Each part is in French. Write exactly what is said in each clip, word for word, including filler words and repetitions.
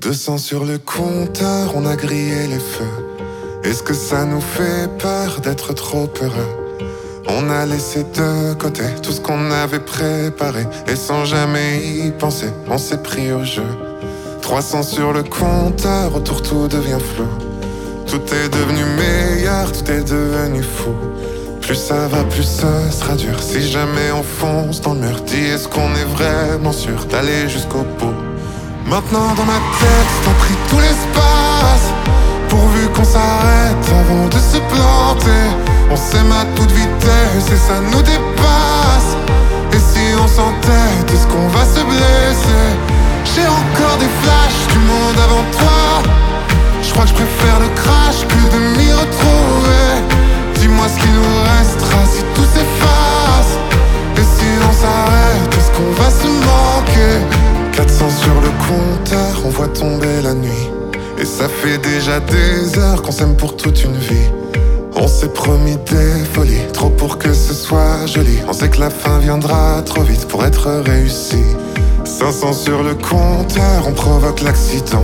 deux cents sur le compteur, on a grillé les feux. Est-ce que ça nous fait peur d'être trop heureux? On a laissé de côté tout ce qu'on avait préparé, et sans jamais y penser, on s'est pris au jeu. Trois cents sur le compteur, autour tout devient flou. Tout est devenu meilleur, tout est devenu fou. Plus ça va, plus ce sera dur. Si jamais on fonce dans le mur, dis est-ce qu'on est vraiment sûr d'aller jusqu'au bout? Maintenant dans ma tête, t'as pris tout l'espace, pourvu qu'on s'arrête avant de se planter. On s'aime à toute vitesse et ça nous dépasse. Et si on s'entête, est-ce qu'on va se blesser? J'ai encore des flashs du monde avant toi. Je crois que je préfère le crash que de m'y retrouver. Dis-moi ce qu'il nous restera si tout s'efface. Et si on s'arrête, est-ce qu'on va se manquer? Quatre cents sur le compteur, on voit tomber la nuit. Et ça fait déjà des heures qu'on s'aime pour toute une vie. On s'est promis des folies, trop pour que ce soit joli. On sait que la fin viendra trop vite pour être réussi. Cinq cents sur le compteur, on provoque l'accident.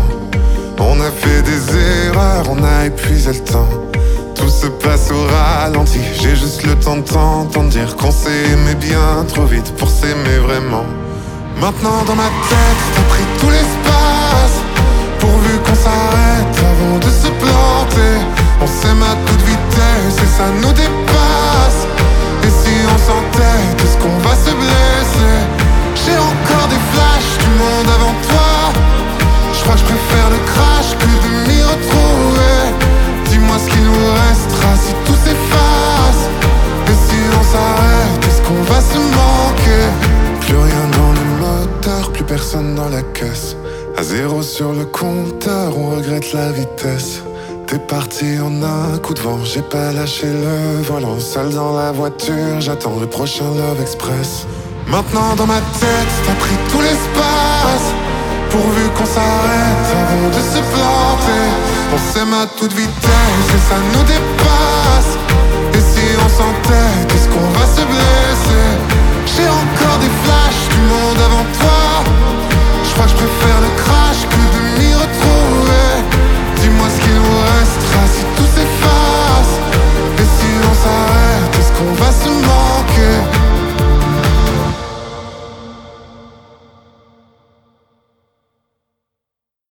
On a fait des erreurs, on a épuisé le temps. Tout se passe au ralenti, j'ai juste le temps de t'entendre dire qu'on s'est aimé bien trop vite pour s'aimer vraiment. Maintenant dans ma tête, t'as pris tout l'espace, pourvu qu'on s'arrête avant de se planter. On s'aime à toute vitesse et ça nous dépasse. Et si on s'entête, est-ce qu'on va se blesser? J'ai encore des flashs du monde avant toi. Je crois que je préfère le crash que de m'y retrouver. Dis-moi ce qu'il nous restera si tout s'efface. Et si on s'arrête, est-ce qu'on va se manquer? Plus rien dans le moteur, plus personne dans la caisse. À zéro sur le compteur, on regrette la vitesse. T'es parti en un coup de vent, j'ai pas lâché le volant. Seul dans la voiture, j'attends le prochain Love Express. Maintenant dans ma tête, t'as pris tout l'espace, pourvu qu'on s'arrête avant de se planter. On s'aime à toute vitesse et ça nous dépasse. Et si on s'entête,